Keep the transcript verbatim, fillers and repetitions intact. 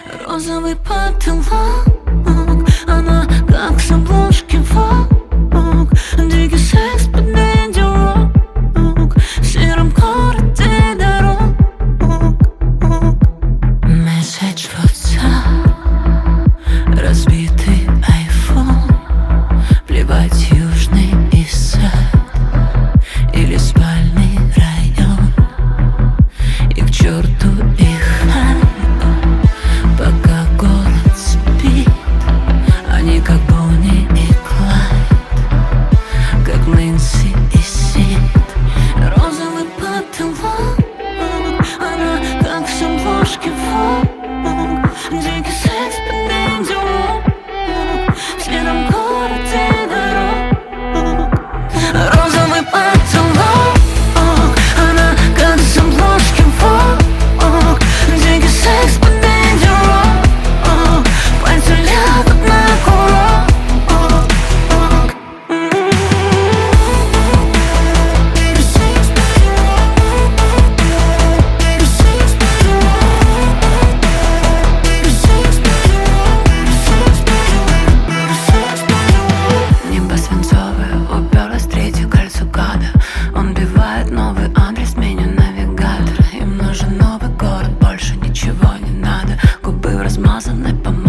Розовый потолок, она как с обложки Vogue. Дикий секс под видеорок в сером городе дорог. Месседж в WhatsApp, разбитый iPhone. Плевать, южный и сад или спальный район. И к черту их хайп, пока город спит. Они как Бонни и Клайд, как Нэнси и Сид. Розовый потолок, она как с обложки Vogue. Дикий секс под видеорок в сером городе дорог. Розовый потолок, она как с обложки Vogue. Дикий секс под видеорок, пальцы лягут на курок. Небо свинцовое, уперлось в третью кольцо гада. Он бивает новый адрес, меню навигатор. Им нужен новый город, больше ничего не надо. Губы в размазанной помаде.